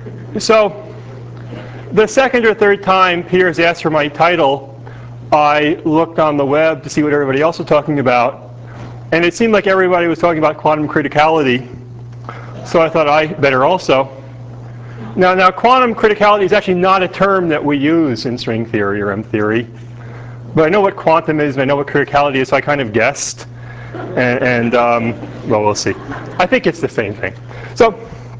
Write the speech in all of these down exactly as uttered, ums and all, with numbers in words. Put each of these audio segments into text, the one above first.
So the second or third time Piers asked for my title, I looked on the web to see what everybody else was talking about, and it seemed like everybody was talking about quantum criticality, so I thought I better also. Now, now quantum criticality is actually not a term that we use in string theory or M theory, but I know what quantum is and I know what criticality is, so I kind of guessed, and, and um, well, we'll see. I think it's the same thing. So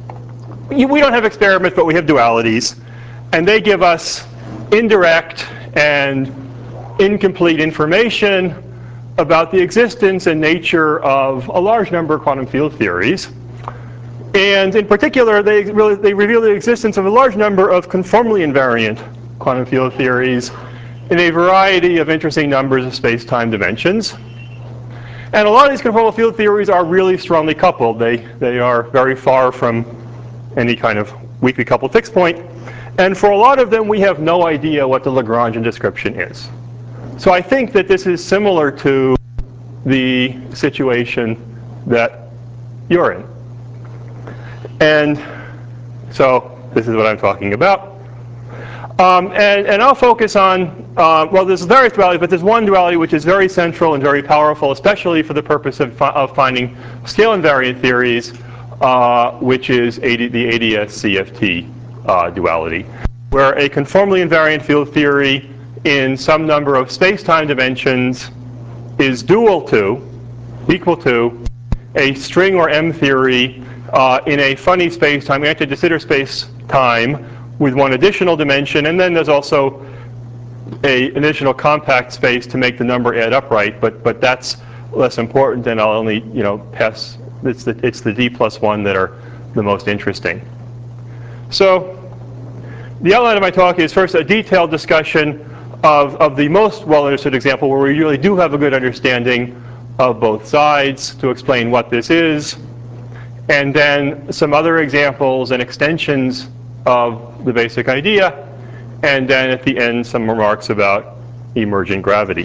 we don't have experiments, but we have dualities, and they give us indirect and incomplete information about the existence and nature of a large number of quantum field theories. And in particular, they, really, they reveal the existence of a large number of conformally invariant quantum field theories in a variety of interesting numbers of space-time dimensions. And a lot of these conformal field theories are really strongly coupled. They, they are very far from any kind of weakly coupled fixed point. And for a lot of them, we have no idea what the Lagrangian description is. So I think that this is similar to the situation that you're in. And so this is what I'm talking about. Um, and, and I'll focus on, uh, well, there's various dualities, but there's one duality which is very central and very powerful, especially for the purpose of, fi of finding scale invariant theories, uh, which is A D, the A D S C F T uh, duality, where a conformally invariant field theory in some number of space-time dimensions is dual to, equal to, a string or M theory uh, in a funny space-time, anti-de Sitter space-time with one additional dimension, and then there's also a additional compact space to make the number add up right, but but that's less important, and I'll only you know pass. It's the it's the D plus one that are the most interesting. So the outline of my talk is first a detailed discussion of of the most well understood example where we really do have a good understanding of both sides to explain what this is, and then some other examples and extensions of the basic idea, and then at the end some remarks about emergent gravity.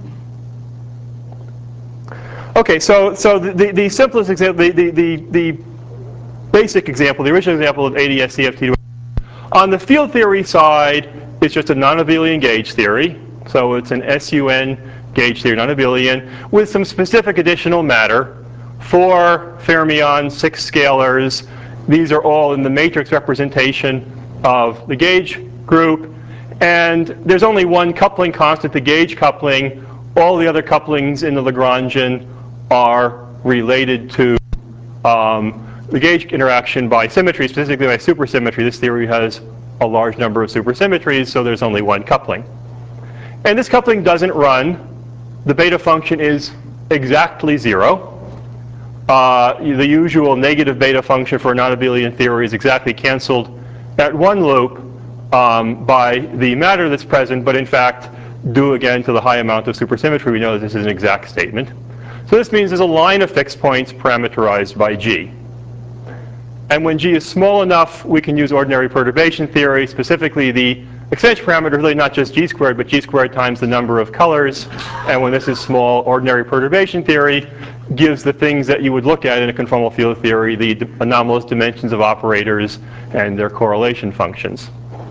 Okay, so so the, the, the simplest example, the, the, the, the basic example, the original example of A D S C F T on the field theory side, it's just a non-abelian gauge theory. So it's an S U N gauge theory, non-abelian, with some specific additional matter. Four fermions, six scalars. These are all in the matrix representation of the gauge group. And there's only one coupling constant, the gauge coupling. All the other couplings in the Lagrangian are related to um, the gauge interaction by symmetry, specifically by supersymmetry. This theory has a large number of supersymmetries, so there's only one coupling. And this coupling doesn't run. The beta function is exactly zero. Uh, the usual negative beta function for a non-abelian theory is exactly canceled at one loop um, by the matter that's present, but in fact, due again to the high amount of supersymmetry, we know that this is an exact statement. So this means there's a line of fixed points parameterized by G. And when G is small enough, we can use ordinary perturbation theory, specifically the extension parameter, really not just G squared, but G squared times the number of colors. And when this is small, ordinary perturbation theory gives the things that you would look at in a conformal field theory, the anomalous dimensions of operators and their correlation functions.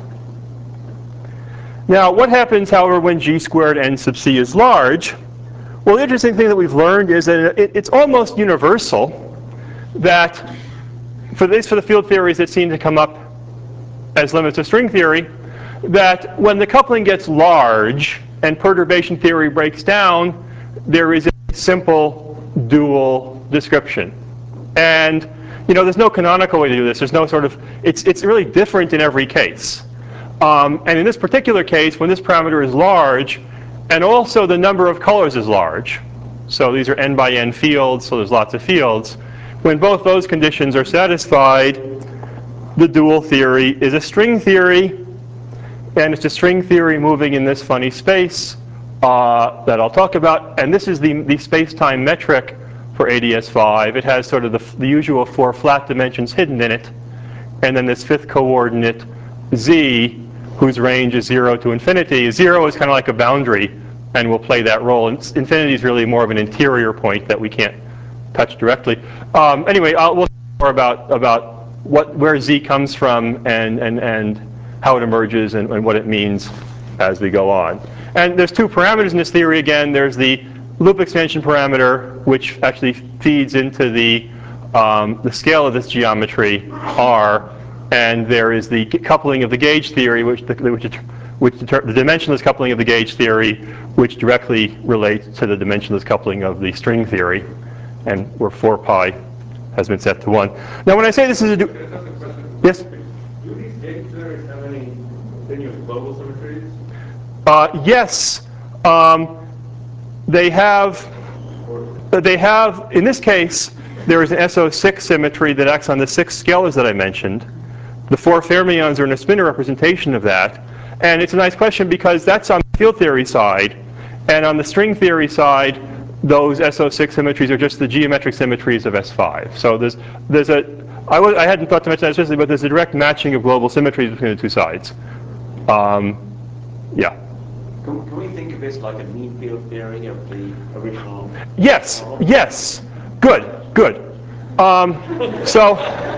Now, what happens, however, when G squared n sub c is large? Well, the interesting thing that we've learned is that it, it's almost universal that, for at least for the field theories that seem to come up as limits of string theory, that when the coupling gets large and perturbation theory breaks down, there is a simple dual description. And you know, there's no canonical way to do this. There's no sort of, it's, it's really different in every case. Um, and in this particular case, when this parameter is large, and also the number of colors is large, so these are n by n fields, so there's lots of fields, when both those conditions are satisfied, the dual theory is a string theory, and it's a string theory moving in this funny space uh, that I'll talk about. And this is the, the space-time metric for A D S five. It has sort of the, the usual four flat dimensions hidden in it, and then this fifth coordinate z, whose range is zero to infinity. Zero is kind of like a boundary, and will play that role. And infinity is really more of an interior point that we can't touch directly. Um, anyway, I'll, we'll talk more about, about what, where Z comes from and, and, and how it emerges and, and what it means as we go on. And there's two parameters in this theory again. There's the loop expansion parameter, which actually feeds into the, um, the scale of this geometry, R, and there is the coupling of the gauge theory, which, the, which, which the dimensionless coupling of the gauge theory, which directly relates to the dimensionless coupling of the string theory, and where four pi has been set to one. Now, when I say this is a du yes. Do these gauge theories have any continuous global symmetries? Uh, yes, um, they have. They have. In this case, there is an S O six symmetry that acts on the six scalars that I mentioned. The four fermions are in a spinor representation of that, and it's a nice question because that's on the field theory side, and on the string theory side, those S O six symmetries are just the geometric symmetries of S five. So there's there's a I, w I hadn't thought to mention that especially, but there's a direct matching of global symmetries between the two sides. Um, yeah. Can, can we think of this like a mean field theory of the original? Yes. Yes. Good. Good. Um, so.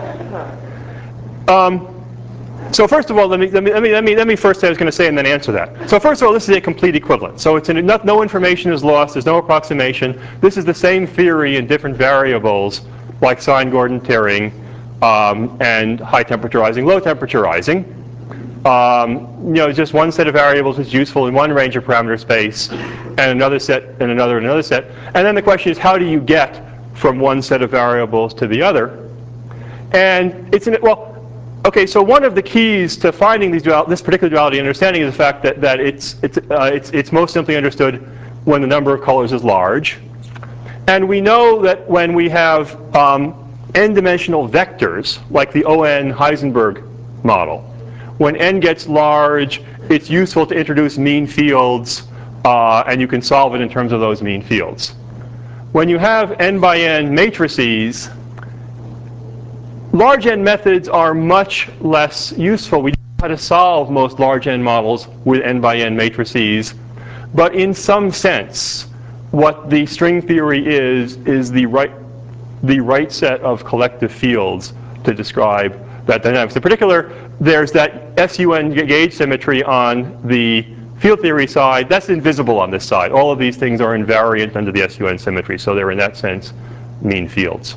Um, So first of all, let me, let me, let me, let me, let me first say I was going to say and then answer that. So first of all, this is a complete equivalent. So it's an, no, no information is lost. There's no approximation. This is the same theory in different variables like sine Gordon tearing um, and high temperature rising, low temperature rising. Um, you know, just one set of variables is useful in one range of parameter space, and another set, and another, and another set. And then the question is, how do you get from one set of variables to the other? And it's an, well. Okay, so one of the keys to finding these dual, this particular duality understanding is the fact that, that it's, it's, uh, it's, it's most simply understood when the number of colors is large. And we know that when we have um, n-dimensional vectors, like the O N Heisenberg model, when n gets large, it's useful to introduce mean fields, uh, and you can solve it in terms of those mean fields. When you have n by n matrices, large N methods are much less useful. We know how to solve most large N models with n by n matrices. But in some sense, what the string theory is, is the right, the right set of collective fields to describe that dynamics. In particular, there's that S U N gauge symmetry on the field theory side. That's invisible on this side. All of these things are invariant under the S U N symmetry. So they're, in that sense, mean fields.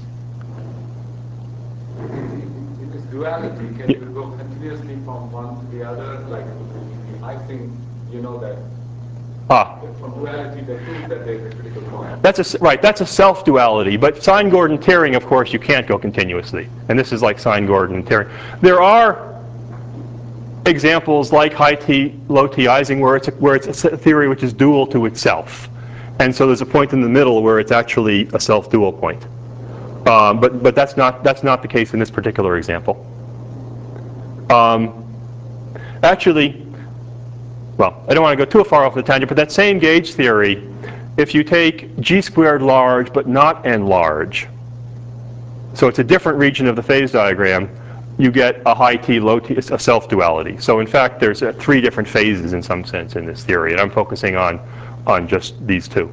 Duality, can you go continuously from one to the other? Like, I think you know that ah. from duality they prove that there's a critical point. That's a, right, that's a self-duality. But sine Gordon tearing, of course, you can't go continuously. And this is like sine Gordon tearing. There are examples like high T, low T Ising where it's, a, where it's a theory which is dual to itself. And so there's a point in the middle where it's actually a self-dual point. Um, but but that's not that's not the case in this particular example. Um, actually, well, I don't want to go too far off the tangent, but that same gauge theory, if you take G squared large but not n large, so it's a different region of the phase diagram, you get a high T, low T, a self-duality. So in fact, there's uh, three different phases in some sense in this theory, and I'm focusing on on just these two.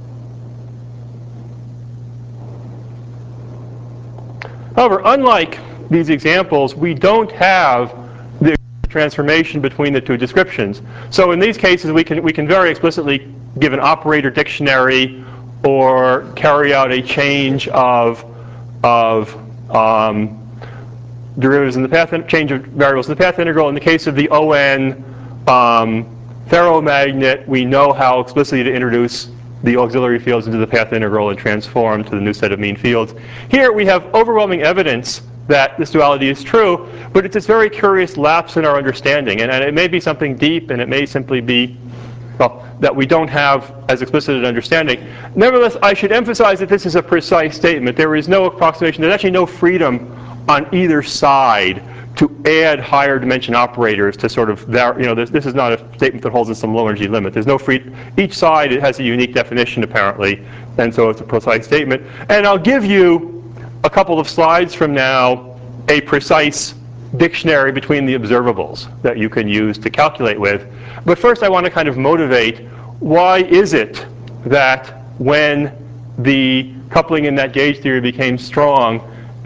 However, unlike these examples, we don't have the transformation between the two descriptions. So in these cases, we can, we can very explicitly give an operator dictionary or carry out a change of, of um, derivatives in the path, change of variables in the path integral. In the case of the O N um, ferromagnet, we know how explicitly to introduce the auxiliary fields into the path integral and transform to the new set of mean fields. Here we have overwhelming evidence that this duality is true, but it's this very curious lapse in our understanding. And, and it may be something deep, and it may simply be, well, that we don't have as explicit an understanding. Nevertheless, I should emphasize that this is a precise statement. There is no approximation. There's actually no freedom on either side to add higher dimension operators to sort of, you know, this, this is not a statement that holds in some low energy limit. There's no free, each side it has a unique definition apparently, and so it's a precise statement. And I'll give you a couple of slides from now a precise dictionary between the observables that you can use to calculate with. But first I want to kind of motivate, why is it that when the coupling in that gauge theory became strong,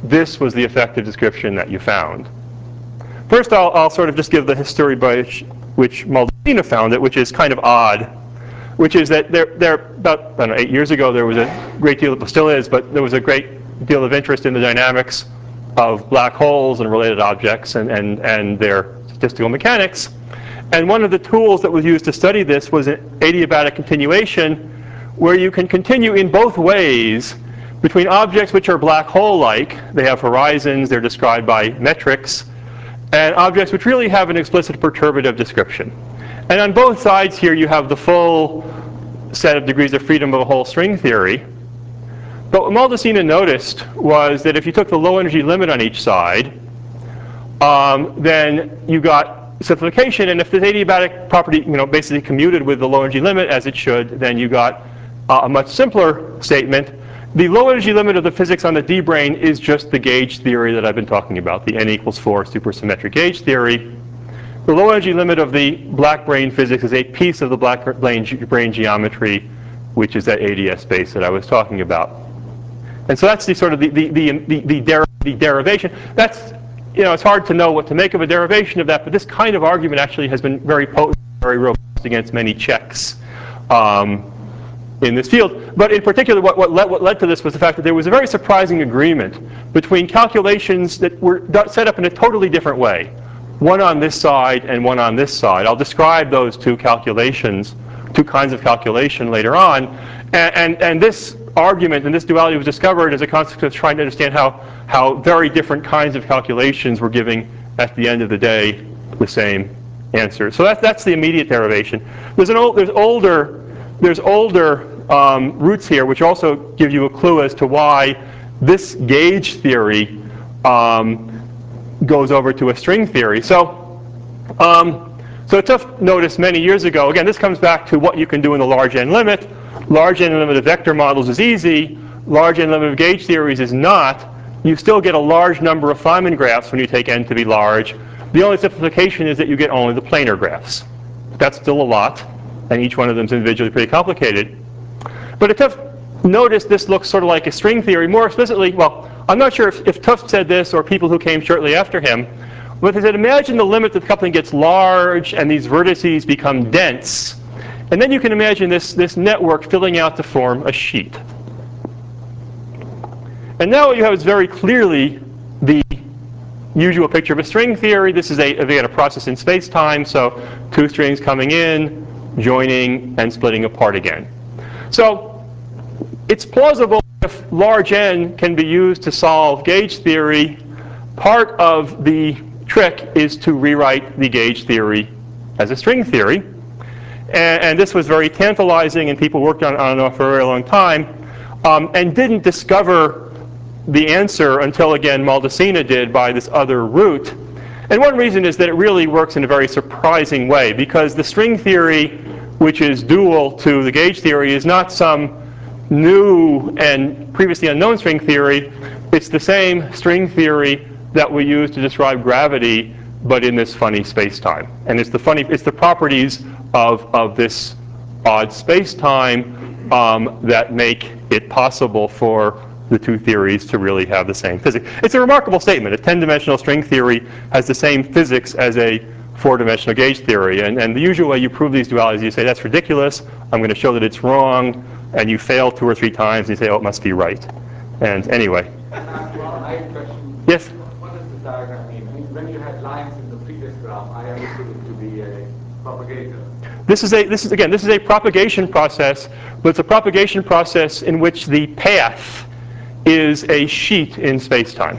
this was the effective description that you found. First, I'll, I'll sort of just give the history by which, which Maldacena found it, which is kind of odd, which is that there, there about I don't know, eight years ago, there was a great deal, well, still is, but there was a great deal of interest in the dynamics of black holes and related objects and, and, and their statistical mechanics. And one of the tools that was used to study this was an adiabatic continuation, where you can continue in both ways between objects which are black hole-like. They have horizons, they're described by metrics, and objects which really have an explicit perturbative description. And on both sides here, you have the full set of degrees of freedom of a whole string theory. But what Maldacena noticed was that if you took the low energy limit on each side, um, then you got simplification. And if the adiabatic property, you know, basically commuted with the low energy limit as it should, then you got uh, a much simpler statement. The low energy limit of the physics on the D brane is just the gauge theory that I've been talking about, the n equals four supersymmetric gauge theory. The low energy limit of the black brane physics is a piece of the black brane, ge brane geometry, which is that A D S space that I was talking about. And so that's the sort of the, the, the, the, the, der the derivation. That's, you know, it's hard to know what to make of a derivation of that, but this kind of argument actually has been very potent, very robust against many checks um, in this field. But in particular, what, what, led, what led to this was the fact that there was a very surprising agreement between calculations that were set up in a totally different way, one on this side and one on this side. I'll describe those two calculations, two kinds of calculation later on. And, and, and this argument and this duality was discovered as a consequence of trying to understand how, how very different kinds of calculations were giving, at the end of the day, the same answer. So that, that's the immediate derivation. There's, an old, there's older, there's older um, roots here which also give you a clue as to why this gauge theory um, goes over to a string theory. So, um, so Tufts noticed many years ago, again, this comes back to what you can do in the large N limit. Large N limit of vector models is easy. Large N limit of gauge theories is not. You still get a large number of Feynman graphs when you take N to be large. The only simplification is that you get only the planar graphs. That's still a lot, and each one of them is individually pretty complicated. But if Tufts noticed this looks sort of like a string theory, more explicitly, well, I'm not sure if, if Tufts said this or people who came shortly after him, but they said, imagine the limit that the coupling gets large and these vertices become dense. And then you can imagine this, this network filling out to form a sheet. And now what you have is very clearly the usual picture of a string theory. This is a, again, a process in space-time, so two strings coming in, joining, and splitting apart again. So it's plausible if large N can be used to solve gauge theory. Part of the trick is to rewrite the gauge theory as a string theory. And, and this was very tantalizing, and people worked on, on it for a very long time, um, and didn't discover the answer until, again, Maldacena did by this other route. And one reason is that it really works in a very surprising way, because the string theory, which is dual to the gauge theory, is not some new and previously unknown string theory. It's the same string theory that we use to describe gravity, but in this funny space-time. And it's the funny, it's the properties of, of this odd space-time um, that make it possible for the two theories to really have the same physics. It's a remarkable statement. A ten-dimensional string theory has the same physics as a four-dimensional gauge theory. And, and the usual way you prove these dualities, you say, that's ridiculous. I'm going to show that it's wrong. And you fail two or three times, and you say, oh, it must be right. And anyway. I have a question. Yes? What does this diagram mean? I mean, when you had lines in the previous graph, I understood it to be a propagator. This is a, this is, again, this is a propagation process, but it's a propagation process in which the path is a sheet in space-time.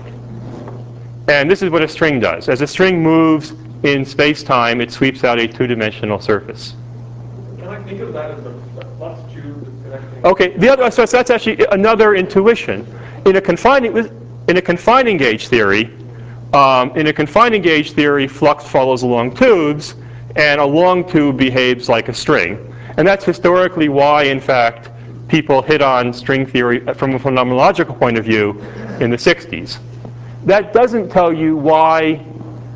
And this is what a string does. As a string moves in space-time, it sweeps out a two-dimensional surface. Can I think of that as the flux tube connecting? Okay, the other, so that's actually another intuition. In a confining, in a confining gauge theory, um, in a confining gauge theory, flux follows along tubes, and a long tube behaves like a string. And that's historically why, in fact, people hit on string theory from a phenomenological point of view in the sixties. That doesn't tell you why,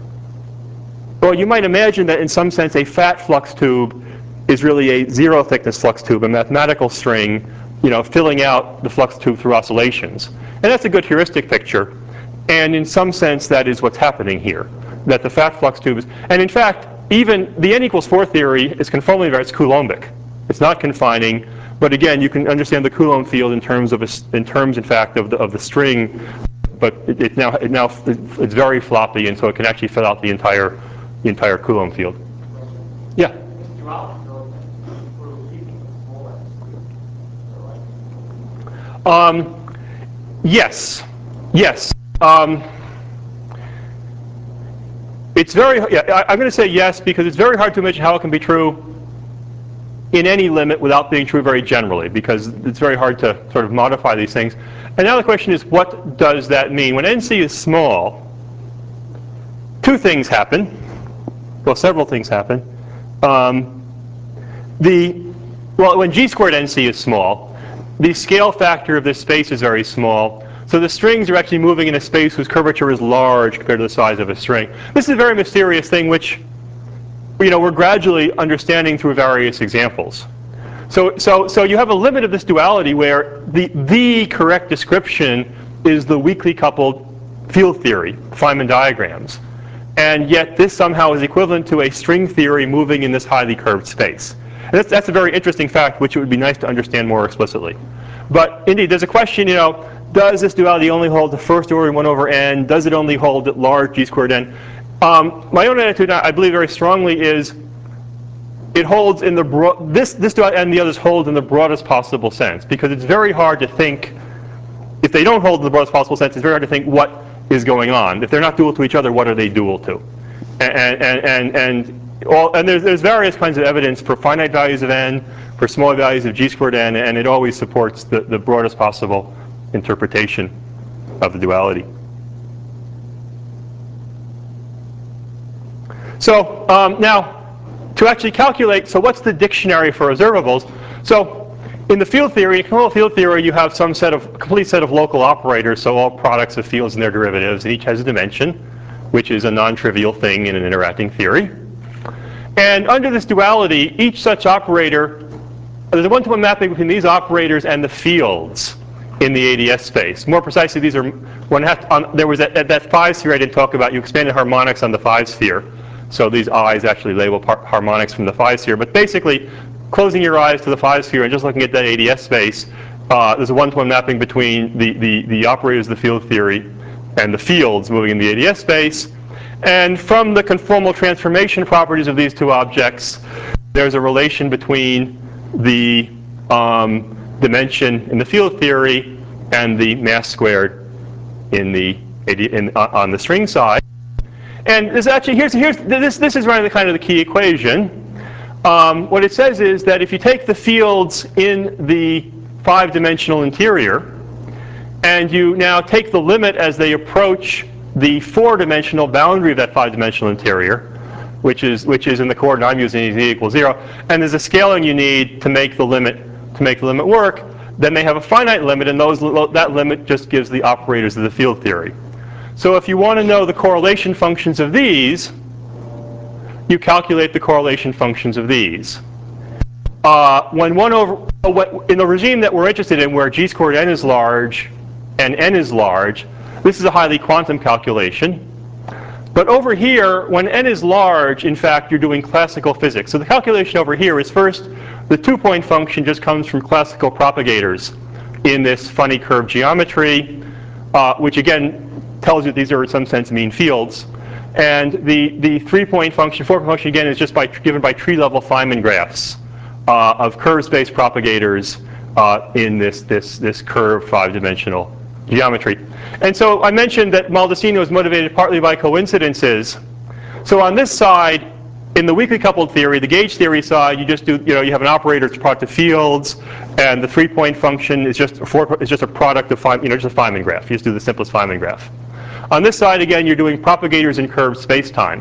well, you might imagine that in some sense a fat flux tube is really a zero thickness flux tube, a mathematical string, you know, filling out the flux tube through oscillations. And that's a good heuristic picture. And in some sense, that is what's happening here, that the fat flux tube is, and in fact, even the n equals four theory is conformally variant, it's Coulombic. It's not confining, but again, you can understand the Coulomb field in terms of, a, in terms, in fact, of the, of the string, but it, it now, it now, it's very floppy, and so it can actually fill out the entire, the entire Coulomb field. Yeah? Um, yes, yes. Um, it's very, yeah, I, I'm going to say yes because it's very hard to imagine how it can be true in any limit without being true very generally, because it's very hard to sort of modify these things. And now the question is, what does that mean? When N C is small, two things happen. Well, several things happen. Um, the, well, when G squared N C is small, the scale factor of this space is very small. So the strings are actually moving in a space whose curvature is large compared to the size of a string. This is a very mysterious thing which, you know, we're gradually understanding through various examples. So, so, so you have a limit of this duality where the, the correct description is the weakly coupled field theory, Feynman diagrams. And yet this somehow is equivalent to a string theory moving in this highly curved space. And that's, that's a very interesting fact which it would be nice to understand more explicitly. But indeed, there's a question, you know, does this duality only hold the first order one over n? Does it only hold at large G squared n? Um, my own attitude, I believe very strongly, is it holds in the broad, this, this duality and the others hold in the broadest possible sense, because it's very hard to think, if they don't hold in the broadest possible sense, it's very hard to think what is going on. If they're not dual to each other, what are they dual to? And, and, and, and, all, and there's, there's various kinds of evidence for finite values of n, for small values of G squared n, and it always supports the, the broadest possible interpretation of the duality. So um, now, to actually calculate, so what's the dictionary for observables? So in the field theory, in conformal field theory, you have some set of, complete set of local operators, so all products of fields and their derivatives, and each has a dimension, which is a non-trivial thing in an interacting theory. And under this duality, each such operator, there's a one-to-one mapping between these operators and the fields in the A D S space. More precisely, these are, one have to, um, there was that, that, that five sphere I didn't talk about, you expanded harmonics on the five sphere. So these eyes actually label harmonics from the five sphere. But basically, closing your eyes to the five sphere and just looking at that A D S space, uh, there's a one-to-one mapping between the, the, the operators of the field theory and the fields moving in the A D S space. And from the conformal transformation properties of these two objects, there's a relation between the um, dimension in the field theory and the mass squared in the in, uh, on the string side. And this actually here's here's this this is really the kind of the key equation. Um, what it says is that if you take the fields in the five-dimensional interior and you now take the limit as they approach the four-dimensional boundary of that five-dimensional interior, which is which is in the coordinate I'm using, z equals zero, and there's a scaling you need to make the limit to make the limit work, then they have a finite limit, and those that limit just gives the operators of the field theory. So if you want to know the correlation functions of these, you calculate the correlation functions of these. Uh, when one over in the regime that we're interested in, where G squared n is large and n is large, this is a highly quantum calculation. But over here, when n is large, in fact, you're doing classical physics. So the calculation over here is first, the two-point function just comes from classical propagators in this funny curve geometry, uh, which again tells you these are in some sense mean fields. And the, the three-point function, four-point function, again, is just by, given by tree-level Feynman graphs uh, of curve space propagators uh, in this, this, this curved five-dimensional geometry. And so I mentioned that Maldaceno is motivated partly by coincidences. So on this side, in the weakly coupled theory, the gauge theory side, you just do, you know, you have an operator, it's product of fields, and the three-point function is just, four, is just a product of, you know, just a Feynman graph. You just do the simplest Feynman graph. On this side, again, you're doing propagators in curved space-time.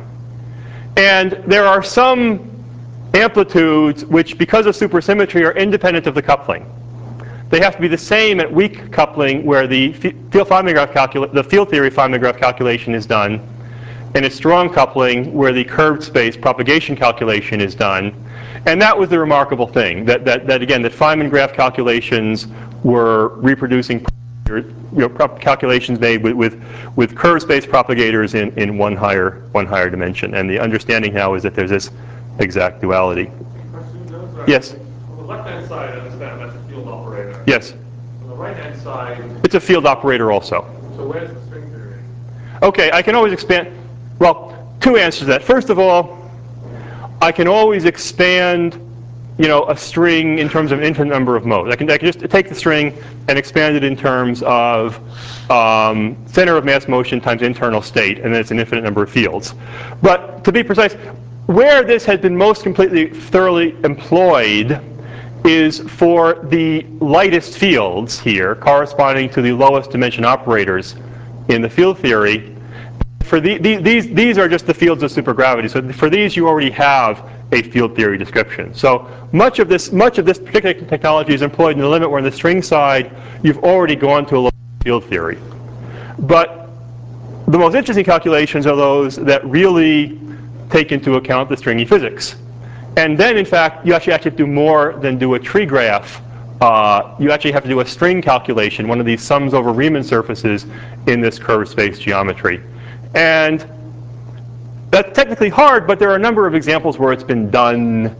And there are some amplitudes which, because of supersymmetry, are independent of the coupling. They have to be the same at weak coupling, where the field Feynman graph calcula the field theory Feynman graph calculation is done, and a strong coupling, where the curved space propagation calculation is done. And that was the remarkable thing, that, that, that again, that Feynman graph calculations were reproducing you know, calculations made with, with, with curved space propagators in, in one higher one higher dimension. And the understanding now is that there's this exact duality. Yes? On the left-hand side, I understand that's a field operator. Yes. On the right-hand side, it's a field operator also. So where's the string theory? Okay, I can always expand. Well, two answers to that. First of all, I can always expand, you know, a string in terms of an infinite number of modes. I can, I can just take the string and expand it in terms of um, center of mass motion times internal state, and then it's an infinite number of fields. But to be precise, where this has been most completely thoroughly employed is for the lightest fields here, corresponding to the lowest dimension operators in the field theory. For the, the, these, these are just the fields of supergravity. So for these, you already have a field theory description. So much of this, much of this particular technology is employed in the limit where on the string side, you've already gone to a low field theory. But the most interesting calculations are those that really take into account the stringy physics. And then, in fact, you actually have to do more than do a tree graph. Uh, you actually have to do a string calculation, one of these sums over Riemann surfaces in this curved space geometry. And that's technically hard, but there are a number of examples where it's been done.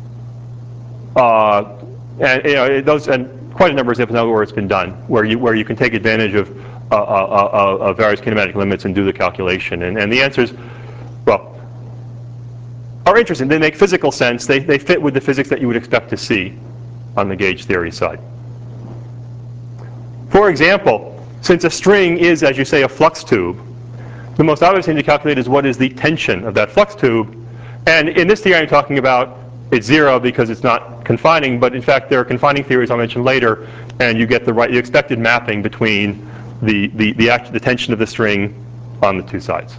Uh, and you know, those, and quite a number of examples now where it's been done, where you where you can take advantage of uh, uh, uh, uh, various kinematic limits and do the calculation. And, and the answers, well, are interesting. They make physical sense. They, they fit with the physics that you would expect to see on the gauge theory side. For example, since a string is, as you say, a flux tube, the most obvious thing to calculate is what is the tension of that flux tube. And in this theory I'm talking about, it's zero because it's not confining, but in fact there are confining theories I'll mention later, and you get the right, the expected mapping between the, the, the, act, the tension of the string on the two sides.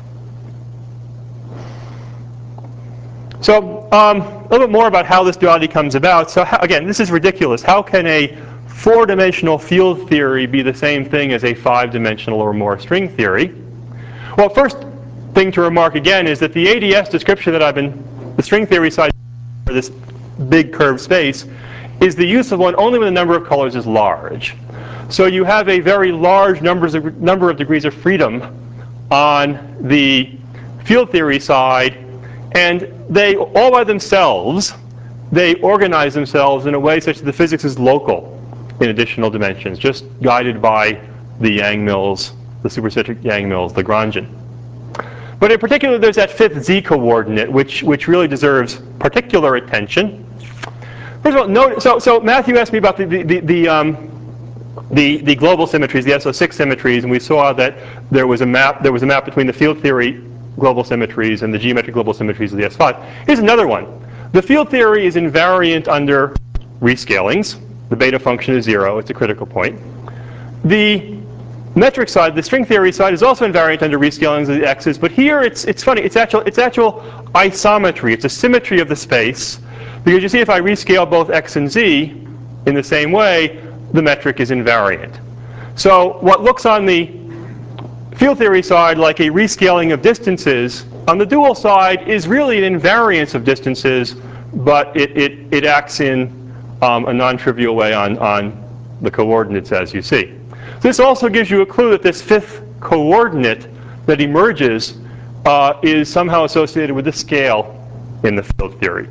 So um, a little bit more about how this duality comes about. So how, again, this is ridiculous. How can a four-dimensional field theory be the same thing as a five-dimensional or more string theory? Well, first thing to remark again is that the A D S description that I've been, the string theory side for this big curved space, is the use of one only when the number of colors is large. So you have a very large numbers of, number of degrees of freedom on the field theory side, and they, all by themselves, they organize themselves in a way such that the physics is local in additional dimensions, just guided by the Yang-Mills, the supersymmetric Yang-Mills, Lagrangian. But in particular, there's that fifth z coordinate, which, which really deserves particular attention. First of all, note, so, so Matthew asked me about the, the, the, the, um, the, the global symmetries, the S O six symmetries, and we saw that there was a map, there was a map between the field theory global symmetries and the geometric global symmetries of the S five. Here's another one. The field theory is invariant under rescalings. The beta function is zero. It's a critical point. The metric side, the string theory side, is also invariant under rescalings of the x's, but here it's, it's funny. It's actual, it's actual isometry. It's a symmetry of the space, because you see if I rescale both x and z in the same way, the metric is invariant. So what looks on the field theory side like a rescaling of distances, on the dual side is really an invariance of distances, but it, it, it acts in um, a non-trivial way on, on the coordinates, as you see. This also gives you a clue that this fifth coordinate that emerges uh, is somehow associated with the scale in the field theory.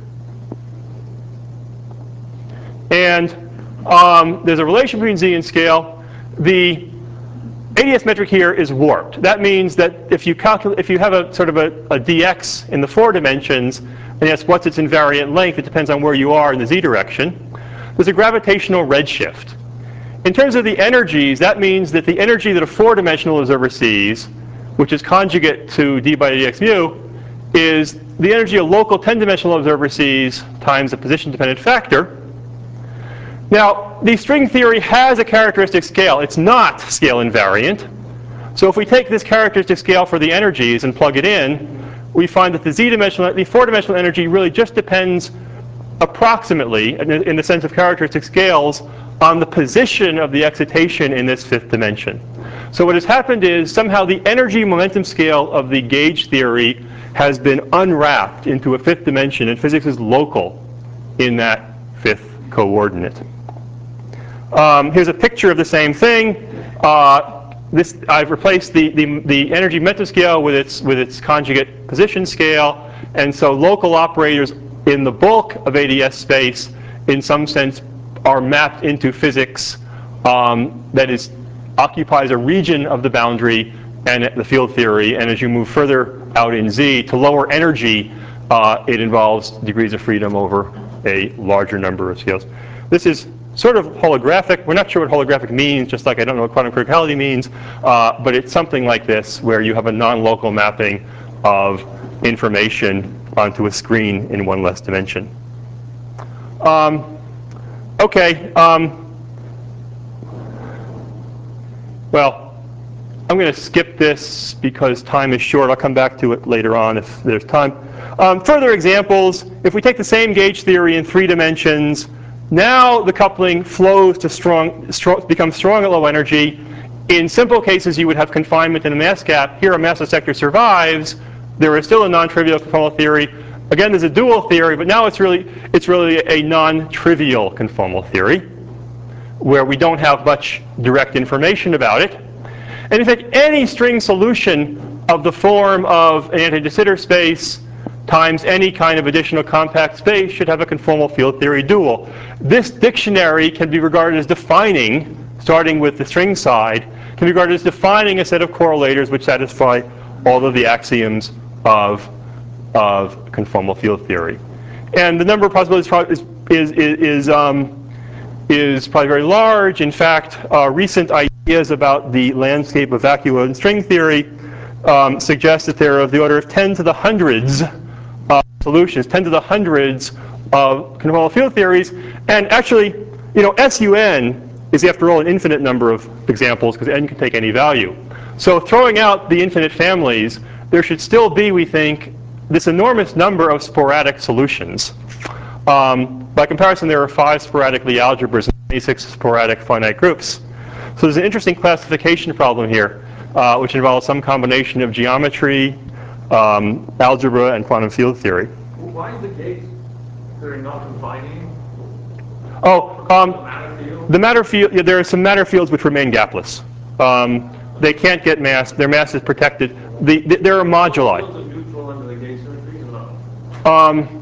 And um, there's a relation between z and scale. The A D S metric here is warped. That means that if you calculate, if you have a sort of a, a dx in the four dimensions, and yes, what's its invariant length? It depends on where you are in the z direction. There's a gravitational redshift. In terms of the energies, that means that the energy that a four-dimensional observer sees, which is conjugate to d by dx mu, is the energy a local ten-dimensional observer sees times a position-dependent factor. Now, the string theory has a characteristic scale. It's not scale invariant. So if we take this characteristic scale for the energies and plug it in, we find that the z-dimensional, the four-dimensional energy really just depends approximately, in the sense of characteristic scales, on the position of the excitation in this fifth dimension. So what has happened is somehow the energy momentum scale of the gauge theory has been unwrapped into a fifth dimension, and physics is local in that fifth coordinate. Um, here's a picture of the same thing. uh, this, I've replaced the, the, the energy metascale with its, with its conjugate position scale, and so local operators in the bulk of A D S space, in some sense, are mapped into physics um, that is, occupies a region of the boundary and the field theory, and as you move further out in Z to lower energy, uh, it involves degrees of freedom over a larger number of scales. This is sort of holographic. We're not sure what holographic means, just like I don't know what quantum criticality means, uh, but it's something like this, where you have a non-local mapping of information onto a screen in one less dimension. Um, okay. Um, well, I'm going to skip this because time is short. I'll come back to it later on if there's time. Um, further examples, if we take the same gauge theory in three dimensions, now the coupling flows to strong, strong, becomes strong at low energy. In simple cases, you would have confinement in a mass gap. Here, a massless sector survives. There is still a non-trivial conformal theory. Again, there's a dual theory, but now it's really, it's really a non-trivial conformal theory, where we don't have much direct information about it. And in fact, any string solution of the form of an anti-de Sitter space times any kind of additional compact space should have a conformal field theory dual. This dictionary can be regarded as defining, starting with the string side, can be regarded as defining a set of correlators which satisfy all of the axioms of, of conformal field theory. And the number of possibilities is, is, is, um, is probably very large. In fact, uh, recent ideas about the landscape of vacuum and string theory um, suggest that they're of the order of ten to the hundreds of solutions, ten to the hundreds of conformal field theories. And actually, you know, S U N is, after all, an infinite number of examples, because n can take any value. So throwing out the infinite families, there should still be, we think, this enormous number of sporadic solutions. Um, by comparison, there are five sporadic Lie algebras and twenty-six sporadic finite groups. So there's an interesting classification problem here, uh, which involves some combination of geometry, um, algebra, and quantum field theory. Why is the gauge theory not confining? Oh, um, the matter field? The matter field. Yeah, there are some matter fields which remain gapless. Um, they can't get mass. Their mass is protected. The, the, there are moduli. Are fields neutral under the gauge symmetry or not? Um,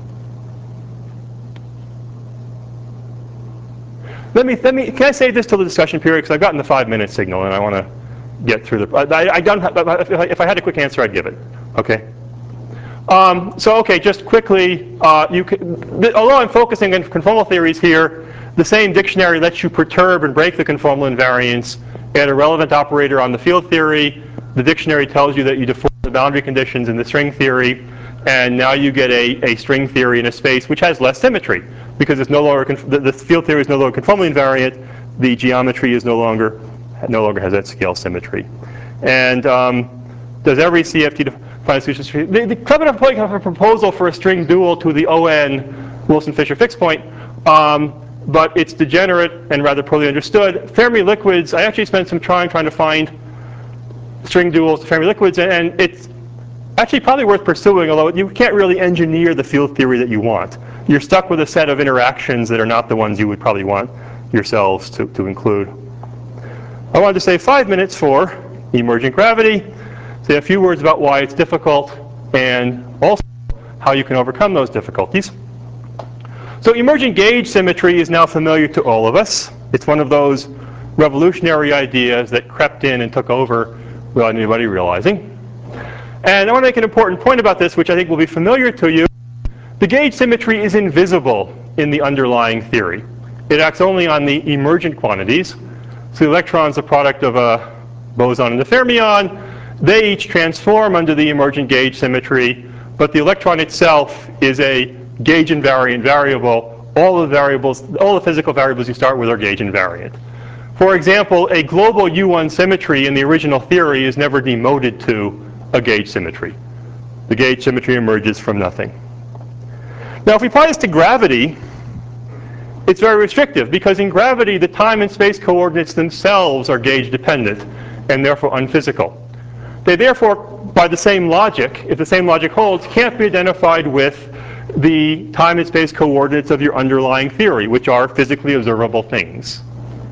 Let me, let me, can I save this till the discussion period? Because I've gotten the five minute signal and I want to get through the, I, I don't have, if I had a quick answer, I'd give it. Okay. Um, so, okay, just quickly, uh, you can, although I'm focusing on conformal theories here, the same dictionary lets you perturb and break the conformal invariance, add a relevant operator on the field theory. The dictionary tells you that you deform the boundary conditions in the string theory, and now you get a, a string theory in a space which has less symmetry, because it's no longer, the, the field theory is no longer conformally invariant, the geometry is no longer, no longer has that scale symmetry. And um, does every C F T define a solution? The, the Klebanov point have a proposal for a string dual to the O N Wilson-Fisher fixed point, um, but it's degenerate and rather poorly understood. Fermi liquids, I actually spent some time trying to find string duals to Fermi liquids, and, and it's actually probably worth pursuing, although you can't really engineer the field theory that you want. You're stuck with a set of interactions that are not the ones you would probably want yourselves to, to include. I wanted to say five minutes for emergent gravity, say a few words about why it's difficult, and also how you can overcome those difficulties. So emergent gauge symmetry is now familiar to all of us. It's one of those revolutionary ideas that crept in and took over without anybody realizing. And I want to make an important point about this, which I think will be familiar to you. The gauge symmetry is invisible in the underlying theory. It acts only on the emergent quantities. So the electron is a product of a boson and a fermion. They each transform under the emergent gauge symmetry, but the electron itself is a gauge invariant variable. All the variables, all the physical variables you start with are gauge invariant. For example, a global U one symmetry in the original theory is never demoted to a gauge symmetry. The gauge symmetry emerges from nothing. Now, if we apply this to gravity, it's very restrictive, because in gravity, the time and space coordinates themselves are gauge dependent and therefore unphysical. They therefore, by the same logic, if the same logic holds, can't be identified with the time and space coordinates of your underlying theory, which are physically observable things.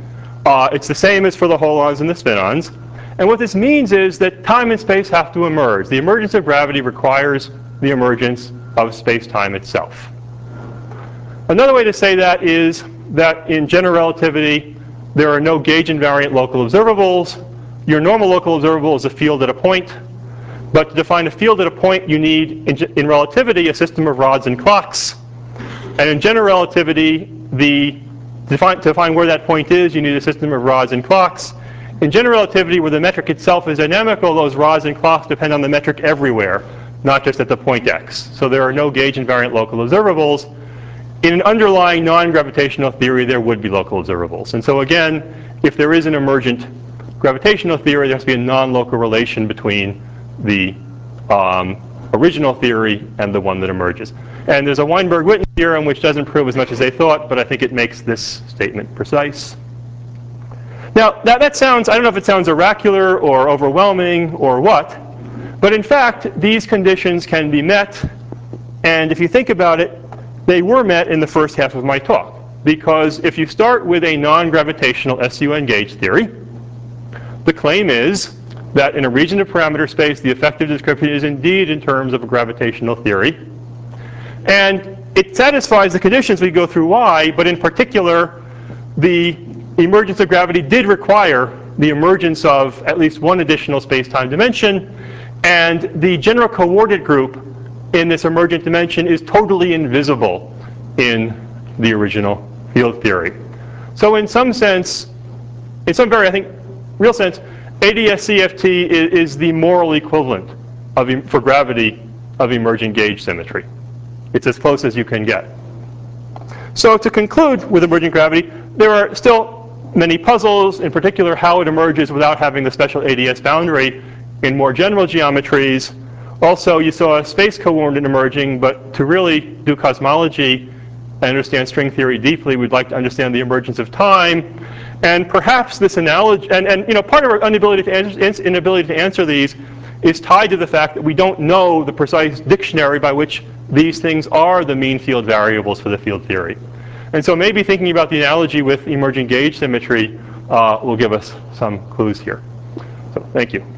Uh, it's the same as for the holons and the spin-ons. And what this means is that time and space have to emerge. The emergence of gravity requires the emergence of space-time itself. Another way to say that is that in general relativity, there are no gauge invariant local observables. Your normal local observable is a field at a point. But to define a field at a point, you need, in, in relativity, a system of rods and clocks. And in general relativity, the, to, define, to define where that point is, you need a system of rods and clocks. In general relativity, where the metric itself is dynamical, those rods and clocks depend on the metric everywhere, not just at the point x. So there are no gauge invariant local observables. In an underlying non-gravitational theory, there would be local observables. And so again, if there is an emergent gravitational theory, there has to be a non-local relation between the um, original theory and the one that emerges. And there's a Weinberg-Witten theorem which doesn't prove as much as they thought, but I think it makes this statement precise. Now, that, that sounds, I don't know if it sounds oracular or overwhelming or what, but in fact, these conditions can be met. And if you think about it, they were met in the first half of my talk. Because if you start with a non-gravitational S U N gauge theory, the claim is that in a region of parameter space, the effective description is indeed in terms of a gravitational theory. And it satisfies the conditions we go through Y, but in particular, the emergence of gravity did require the emergence of at least one additional space-time dimension. And the general coordinate group in this emergent dimension is totally invisible in the original field theory. So in some sense, in some very, I think, real sense, A D S C F T is, is the moral equivalent of, for gravity of emergent gauge symmetry. It's as close as you can get. So to conclude with emergent gravity, there are still many puzzles, in particular how it emerges without having the special A D S boundary in more general geometries. Also, you saw a space coordinate emerging, but to really do cosmology and understand string theory deeply, we'd like to understand the emergence of time. And perhaps this analogy, and, and you know, part of our inability to, answer, inability to answer these is tied to the fact that we don't know the precise dictionary by which these things are the mean field variables for the field theory. And so maybe thinking about the analogy with emergent gauge symmetry uh, will give us some clues here. So thank you.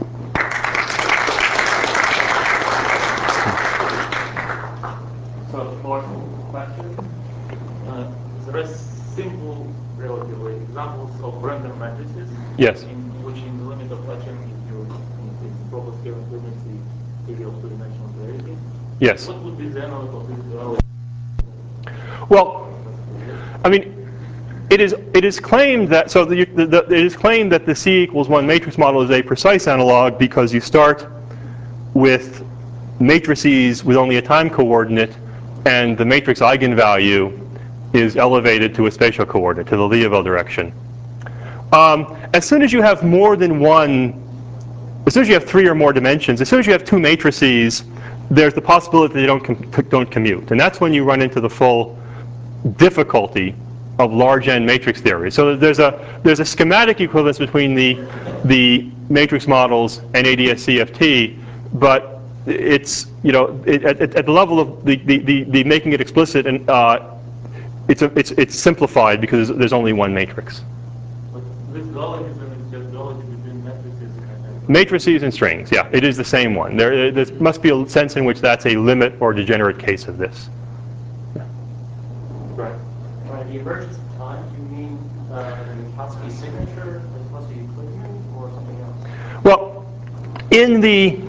So, more question. Uh, there are simple, relatively, examples of random matrices. Yes. In which, in the limit of Hutchin, if you in proper scaling limits the theory of two-dimensional duality. Yes. What would be the analog of this duality? Well, I mean, it is it is claimed that so the, the, the, it is claimed that the C equals one matrix model is a precise analog because you start with matrices with only a time coordinate, and the matrix eigenvalue is elevated to a spatial coordinate, to the Liouville direction. Um, as soon as you have more than one, as soon as you have three or more dimensions, as soon as you have two matrices, there's the possibility that they don't, com don't commute. And that's when you run into the full difficulty of large N matrix theory. So there's a, there's a schematic equivalence between the, the matrix models and A D S C F T, but it's, you know, it, at, at the level of the, the, the, the making it explicit, and uh, it's, a, it's, it's simplified because there's only one matrix. But this dualism is just duality between matrices and... Matrices and strings, yeah, it is the same one. There, there must be a sense in which that's a limit or degenerate case of this. Yeah. Right. By the emergence of time, do you mean uh, the Kautsky signature, the Kautsky Euclidean, or something else? Well, in the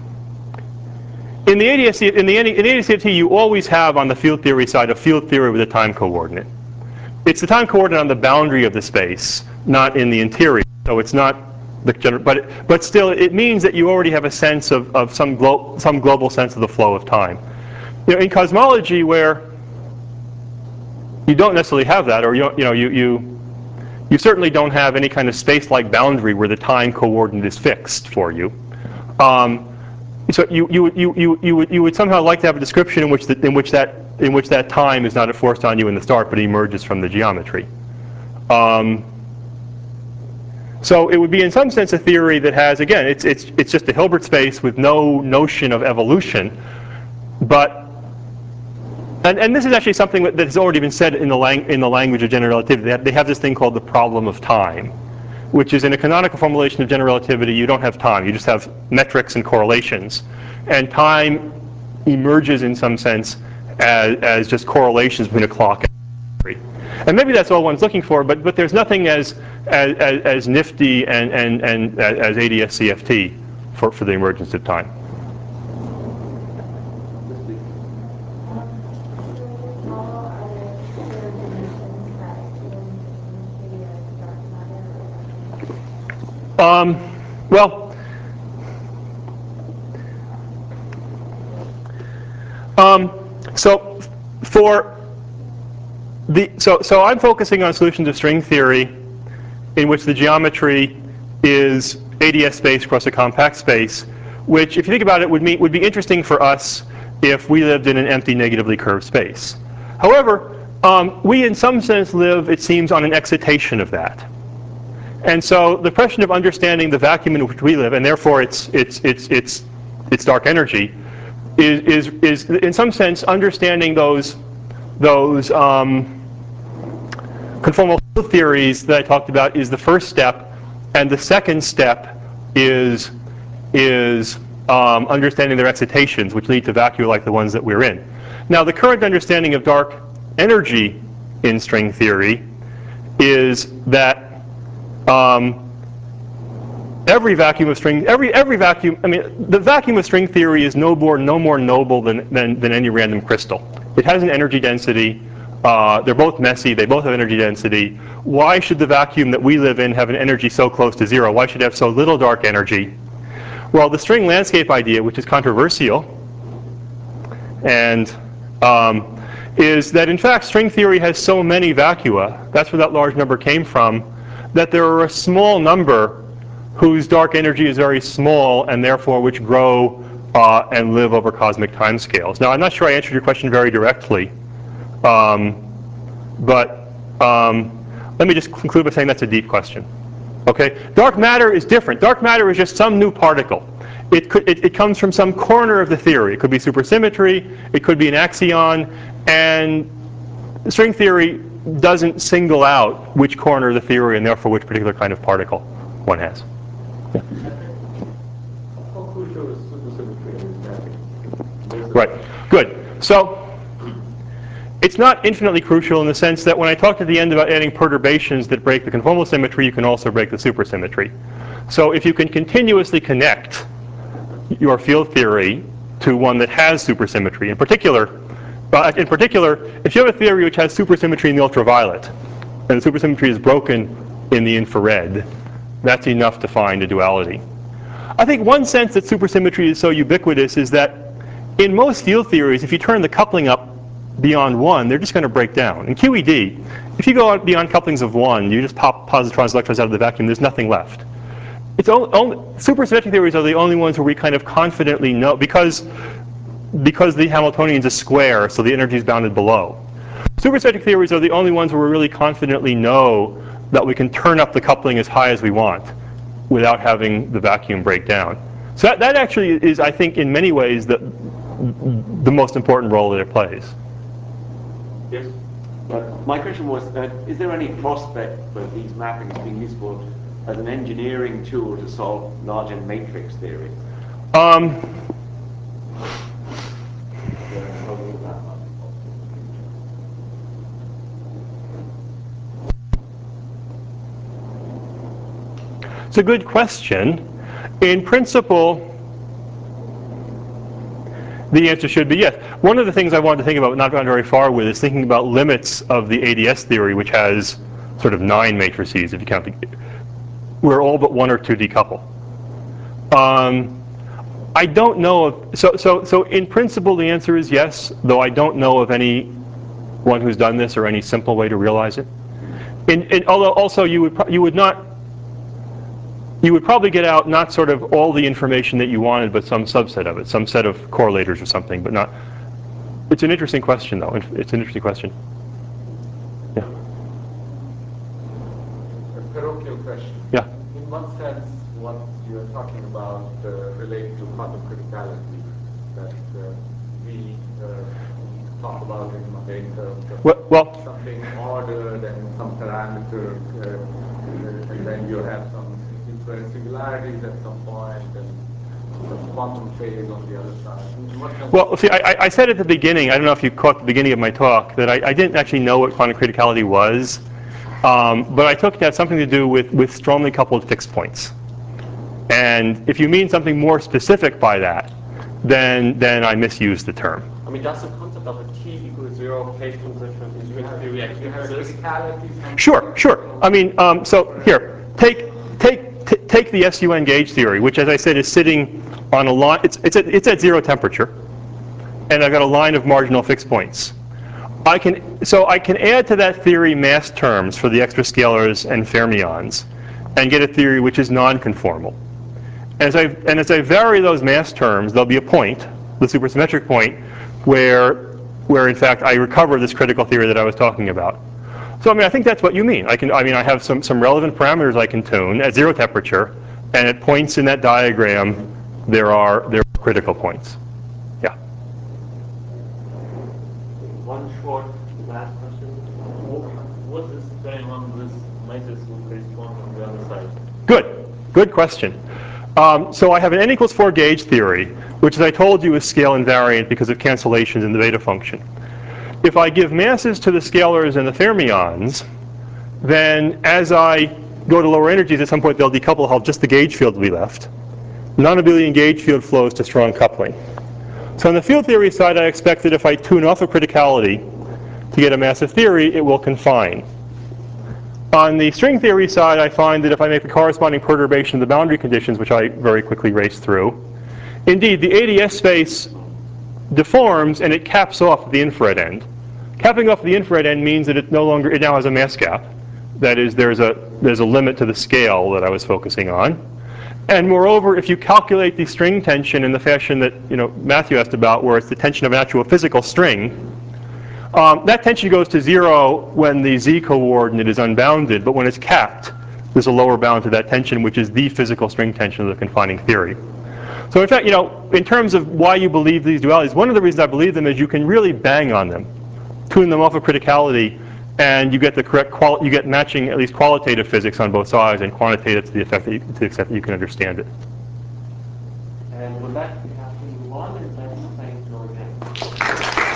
in the A D S C in the in the A D S C F T, you always have on the field theory side a field theory with a time coordinate. It's the time coordinate on the boundary of the space, not in the interior. So it's not the general, but it, but still, it means that you already have a sense of of some glo some global sense of the flow of time. You know, in cosmology, where you don't necessarily have that, or you you know you you you certainly don't have any kind of space-like boundary where the time coordinate is fixed for you. Um, so you you you you you would you would somehow like to have a description in which the, in which that in which that time is not enforced on you in the start, but emerges from the geometry. Um, so it would be in some sense a theory that has, again, it's it's it's just a Hilbert space with no notion of evolution, but And, and this is actually something that has already been said in the, lang in the language of general relativity. They have, they have this thing called the problem of time, which is in a canonical formulation of general relativity, you don't have time. You just have metrics and correlations. And time emerges in some sense as, as just correlations between a clock and a battery. And maybe that's all one's looking for, but, but there's nothing as, as, as nifty and, and, and as A D S C F T for, for the emergence of time. Um, well, um, so for the so so I'm focusing on solutions of string theory, in which the geometry is A D S space across a compact space, which, if you think about it, would mean would be interesting for us if we lived in an empty, negatively curved space. However, um, we in some sense live, it seems, on an excitation of that. And so the question of understanding the vacuum in which we live, and therefore its its its its its dark energy, is is is in some sense understanding those those um, conformal field theories that I talked about is the first step, and the second step is is um, understanding their excitations, which lead to vacua like the ones that we're in. Now, the current understanding of dark energy in string theory is that Um, every vacuum of string, every every vacuum. I mean, the vacuum of string theory is no more no more noble than than, than any random crystal. It has an energy density. Uh, they're both messy. They both have energy density. Why should the vacuum that we live in have an energy so close to zero? Why should it have so little dark energy? Well, the string landscape idea, which is controversial, and um, is that in fact string theory has so many vacua. That's where that large number came from. That there are a small number whose dark energy is very small and therefore which grow uh, and live over cosmic timescales. Now, I'm not sure I answered your question very directly, um, but um, let me just conclude by saying that's a deep question. Okay, dark matter is different. Dark matter is just some new particle. It, could, it, it comes from some corner of the theory. It could be supersymmetry. It could be an axion. And string theory doesn't single out which corner of the theory and therefore which particular kind of particle one has. Yeah. How crucial is supersymmetry in mathematics? Right. Good. So it's not infinitely crucial in the sense that when I talked at the end about adding perturbations that break the conformal symmetry, you can also break the supersymmetry. So if you can continuously connect your field theory to one that has supersymmetry, in particular, Uh, in particular, if you have a theory which has supersymmetry in the ultraviolet, and the supersymmetry is broken in the infrared, that's enough to find a duality. I think one sense that supersymmetry is so ubiquitous is that in most field theories, if you turn the coupling up beyond one, they're just going to break down. In Q E D, if you go out beyond couplings of one, you just pop positrons, electrons out of the vacuum, there's nothing left. It's only, only, supersymmetric theories are the only ones where we kind of confidently know, because because the Hamiltonian's a square, so the energy is bounded below. Supersymmetric theories are the only ones where we really confidently know that we can turn up the coupling as high as we want without having the vacuum break down. So that, that actually is, I think, in many ways, the, the most important role that it plays. Yes. But my question was, uh, is there any prospect for these mappings being useful as an engineering tool to solve large N matrix theory? Um, It's a good question. In principle, the answer should be yes. One of the things I wanted to think about, but not gone very far with, is thinking about limits of the A D S theory, which has sort of nine matrices, if you count the, where all but one or two decouple. Um, I don't know of, so, so, so in principle the answer is yes, though I don't know of any one who's done this or any simple way to realize it. And, and although also you would, you would not, you would probably get out not sort of all the information that you wanted, but some subset of it, some set of correlators or something, but not. It's an interesting question, though. It's an interesting question. Yeah. A parochial question. Yeah. In what sense, what you are talking about uh, relate to quantum criticality? That uh, we uh, talk about it much in terms of Well, well something ordered and some parameter, uh, and then you have some influence singularities at some point, and some quantum phase on the other side. What kind Well, see, I, I said at the beginning, I don't know if you caught the beginning of my talk, that I, I didn't actually know what quantum criticality was, um, but I took it to have something to do with, with strongly coupled fixed points. And if you mean something more specific by that, then, then I misused the term. I mean, does the concept of a t equals zero phase transition in string theory actually exist? Sure, sure. I mean, um, so here, take, take, t take the S U N gauge theory, which, as I said, is sitting on a line. It's, it's, at, it's at zero temperature, and I've got a line of marginal fixed points. I can, so I can add to that theory mass terms for the extra scalars and fermions, and get a theory which is non-conformal. As I, and as I vary those mass terms, there'll be a point, the supersymmetric point, where, where in fact I recover this critical theory that I was talking about. So I mean, I think that's what you mean. I can, I mean, I have some, some relevant parameters I can tune at zero temperature, and at points in that diagram, there are, there are critical points. Yeah. One short last question. What is going on with matrix with phase one on the other side? Good. Good question. Um, so I have an n equals four gauge theory, which, as I told you, is scale invariant because of cancellations in the beta function. If I give masses to the scalars and the fermions, then as I go to lower energies, at some point they'll decouple, how just the gauge field will be left. Non-abelian gauge field flows to strong coupling. So on the field theory side, I expect that if I tune off of criticality to get a massive theory, it will confine. On the string theory side, I find that if I make the corresponding perturbation of the boundary conditions, which I very quickly race through, indeed, the A D S space deforms and it caps off at the infrared end. Capping off the infrared end means that it no longer, it now has a mass gap. That is, there's a, there's a limit to the scale that I was focusing on. And moreover, if you calculate the string tension in the fashion that, you know, Matthew asked about, where it's the tension of an actual physical string, Um, that tension goes to zero when the z coordinate is unbounded, but when it's capped, there's a lower bound to that tension, which is the physical string tension of the confining theory. So in fact, you know, in terms of why you believe these dualities, one of the reasons I believe them is you can really bang on them, tune them off of criticality, and you get the correct qual you get matching at least qualitative physics on both sides and quantitative to the effect that you, to the extent that you can understand it. And with that, we have to move on and thanks, thanks, George.